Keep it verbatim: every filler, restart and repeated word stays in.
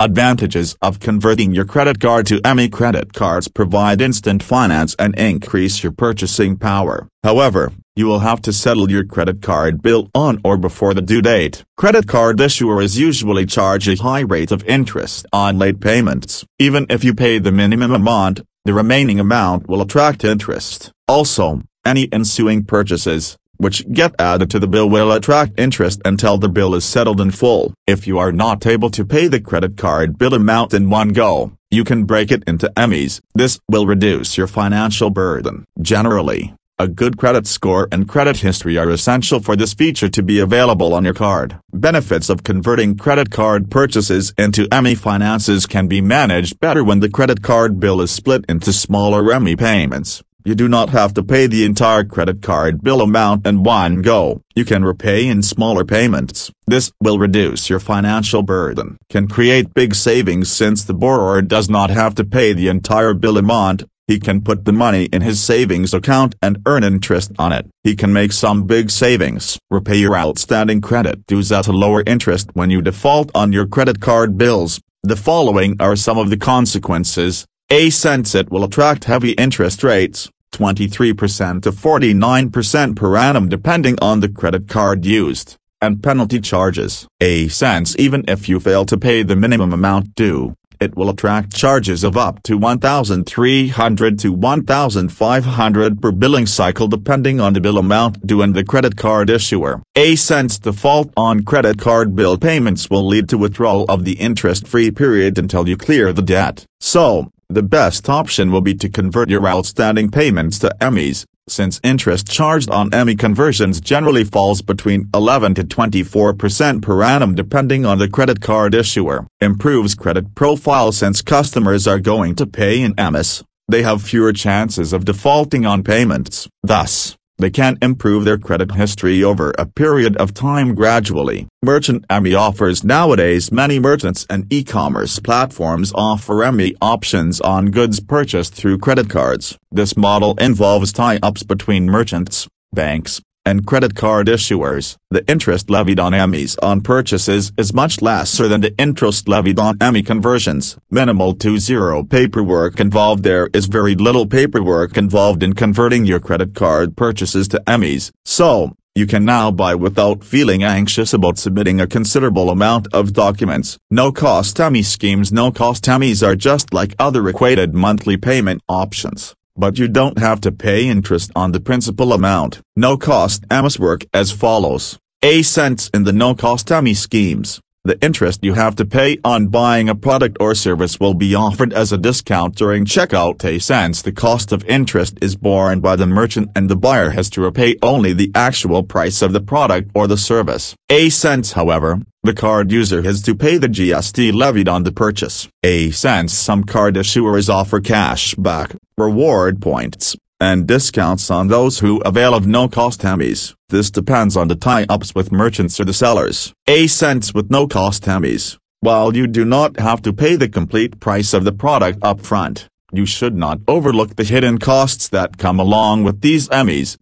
Advantages of converting your credit card to Emmi. Credit cards provide instant finance and increase your purchasing power. However, you will have to settle your credit card bill on or before the due date. Credit card issuers usually charge a high rate of interest on late payments. Even if you pay the minimum amount, the remaining amount will attract interest. Also, any ensuing purchases, which get added to the bill, will attract interest until the bill is settled in full. If you are not able to pay the credit card bill amount in one go, you can break it into Emmis. This will reduce your financial burden. Generally, a good credit score and credit history are essential for this feature to be available on your card. Benefits of converting credit card purchases into Emmi. Finances can be managed better when the credit card bill is split into smaller Emmi payments. You do not have to pay the entire credit card bill amount in one go. You can repay in smaller payments. This will reduce your financial burden. Can create big savings since the borrower does not have to pay the entire bill amount. He can put the money in his savings account and earn interest on it. He can make some big savings. Repay your outstanding credit dues at a lower interest when you default on your credit card bills. The following are some of the consequences. A. Since it will attract heavy interest rates, twenty-three percent to forty-nine percent per annum depending on the credit card used, and penalty charges. A. Since even if you fail to pay the minimum amount due, it will attract charges of up to one thousand three hundred to one thousand five hundred per billing cycle depending on the bill amount due and the credit card issuer. A. Since default on credit card bill payments will lead to withdrawal of the interest-free period until you clear the debt. So, the best option will be to convert your outstanding payments to Emmis, since interest charged on Emmi conversions generally falls between eleven to twenty-four percent per annum depending on the credit card issuer. Improves credit profile. Since customers are going to pay in Emmis, they have fewer chances of defaulting on payments. Thus, they can improve their credit history over a period of time gradually. Merchant Emmi offers. Nowadays many merchants and e-commerce platforms offer Emmi options on goods purchased through credit cards. This model involves tie-ups between merchants, banks, and credit card issuers. The interest levied on Emmis on purchases is much lesser than the interest levied on Emmi conversions. Minimal to zero paperwork involved. There is very little paperwork involved in converting your credit card purchases to Emmis, so you can now buy without feeling anxious about submitting a considerable amount of documents. No-cost Emmi schemes. No-cost Emmis are just like other equated monthly payment options, but you don't have to pay interest on the principal amount. No-cost Emmis work as follows. A. Since in the no-cost Emmi schemes, the interest you have to pay on buying a product or service will be offered as a discount during checkout. A. Since the cost of interest is borne by the merchant and the buyer has to repay only the actual price of the product or the service. A. Since however, the card user has to pay the G S T levied on the purchase. A. Since some card issuers offer cash back, reward points, and discounts on those who avail of no-cost Emmis. This depends on the tie-ups with merchants or the sellers. A. Since with no-cost Emmis, while you do not have to pay the complete price of the product up front, you should not overlook the hidden costs that come along with these Emmis.